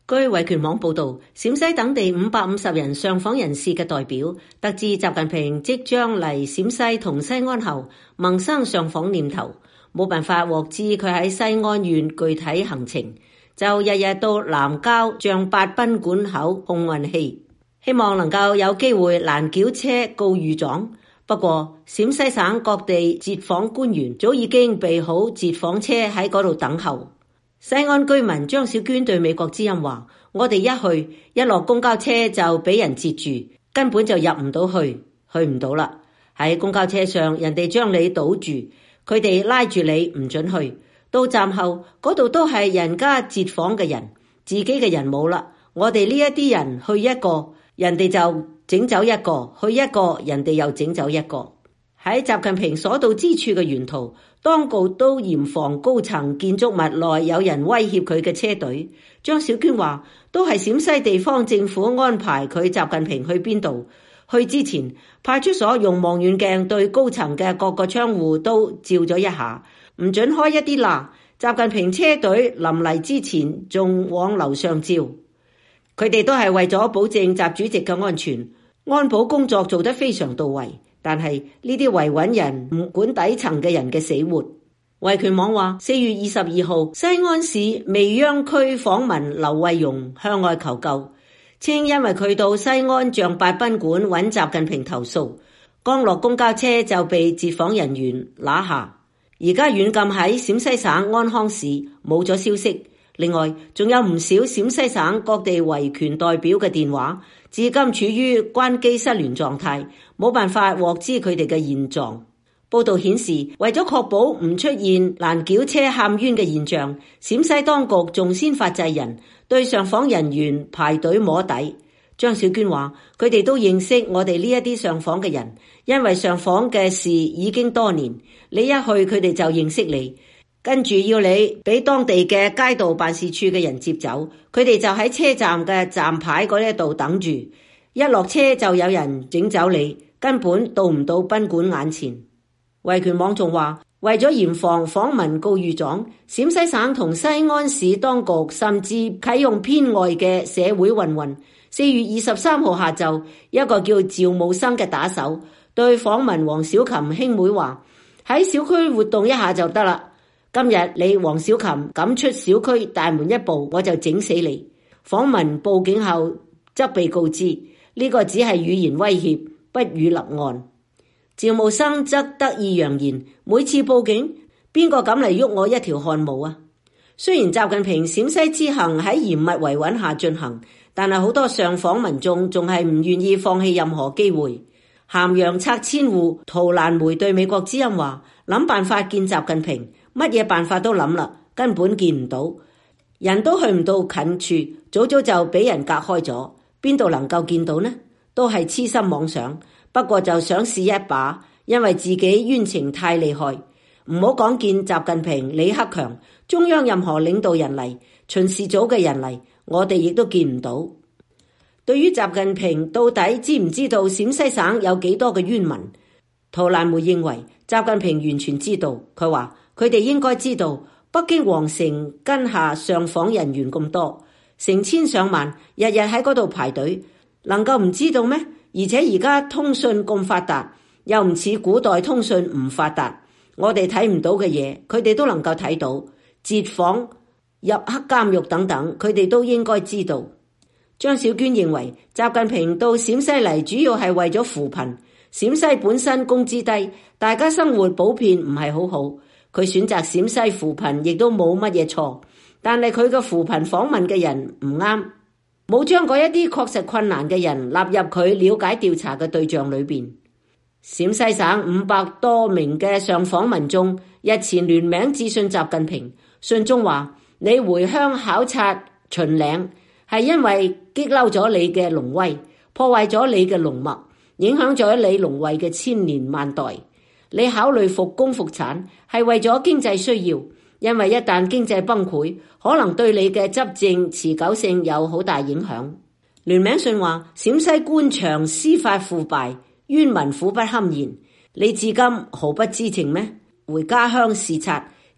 據維權網報道，陝西等地550人上訪人士嘅代表得知習近平即將嚟陝西同西安後，萌生上訪念頭，冇辦法獲知佢喺西安縣具體行程，就日日到南郊象八賓館口碰運氣，希望能夠有機會攔轎車告御狀。不過陝西省各地接訪官員早已經備好接訪車喺嗰度等候。西安居民張小娟對美國之音話：我哋一落公交車就俾人截住，根本就入唔到去唔到啦。喺公交車上，人哋將你堵住，佢哋拉住你唔准去。到站後嗰度都係人家接訪嘅人，自己嘅人冇啦。我哋呢一啲人去一個，人哋就整走一個，去一個，人哋又整走一個。喺習近平所到之處嘅沿途，當局都嚴防高層建築物內有人威脅佢嘅車隊。張小娟話：都係陝西地方政府安排佢習近平去邊度。去之前，派出所用望遠鏡對高層嘅各個窗戶都照咗一下，唔准開一啲罅。習近平車隊臨嚟之前仲往樓上照。佢哋都係為咗保證習主席嘅安全，安保工作做得非常到位。但係呢啲維穩人唔管底層嘅人嘅死活。維權網話，4月22號，西安市未央區訪民劉慧蓉向外求救，稱因為佢到西安象八賓館揾習近平投訴，剛落公交車就被接訪人員拿下，而家軟禁喺陝西省安康市，冇咗消息。另外，仲有唔少陝西省各地維權代表嘅電話，至今處於關機失聯狀態，冇辦法獲知佢哋嘅現狀。報道顯示，為咗確保唔出現攔轎車喊冤嘅現象，陝西當局仲先發制人，對上訪人員排隊摸底。張小娟話：佢哋都認識我哋呢一啲上訪嘅人，因為上訪嘅事已經多年，你一去佢哋就認識你。跟住要你俾當地嘅街道辦事處嘅人接走，佢哋就喺車站嘅站牌嗰一度等住，一落車就有人整走你，根本到唔到賓館眼前。維權網仲話，為咗嚴防訪民告御狀，陝西省同西安市當局甚至啟用編外嘅社會運運。4月23號下晝，一個叫趙慕生嘅打手對訪民黃小琴兄妹話：喺小區活動一下就得啦。今日你黃小琴敢出小區大門一步，我就整死你。訪民報警後則被告知，呢個只係語言威脅，不予立案。趙慕生則得意洋言：每次報警，邊個敢嚟喐我一條汗毛啊？雖然習近平陝西之行喺嚴密維穩下進行，但係好多上訪民眾仲係唔願意放棄任何機會。咸陽拆遷戶陶蘭梅對美國之音話：諗辦法見習近平，乜嘢辦法都諗啦，根本見唔到，人都去唔到近處，早早就俾人隔開咗，邊度能夠見到呢？都係痴心妄想，不過就想試一把，因為自己冤情太厲害。唔好講見習近平、李克強，中央任何領導人嚟，巡視組嘅人嚟，我哋亦都見唔到。對於習近平到底知唔知道陝西省有幾多嘅冤民，陶蘭梅認為習近平完全知道。佢話佢哋應該知道北京皇城根下上訪人員咁多，成千上萬，日日喺嗰度排隊，能夠唔知道咩？而且而家通訊咁發達，又唔似古代通訊唔發達，我哋睇唔到嘅嘢，佢哋都能夠睇到。截訪、入黑監獄等等，佢哋都應該知道。張小娟認為習近平到陝西嚟主要係為咗扶貧，陝西本身工資低，大家生活普遍唔係好好，佢選擇陝西扶貧亦都冇乜嘢錯，但係佢嘅扶貧訪問嘅人唔啱，冇將嗰一啲確實困難嘅人納入佢了解調查嘅對象裏邊。陝西省500多名嘅上訪民眾日前聯名致信習近平，信中話：你回鄉考察秦嶺，係因為激嬲咗你嘅龍威，破壞咗你嘅龍脈，影響咗你龍衛嘅千年萬代。你考慮復工復產係為咗經濟需要，因為一旦經濟崩潰，可能對你嘅執政持久性有好大影響。聯名信話：陝西官場司法腐敗，冤民苦不堪言，你至今毫不知情咩？回家鄉視察，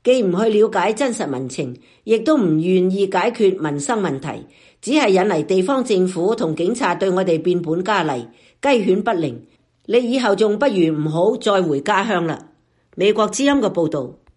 既唔去了解真實民情，亦都唔願意解決民生問題，只係引嚟地方政府同警察對我哋變本加厲，雞犬不寧。你以後仲不如唔好再回家鄉啦。美國之音嘅報導。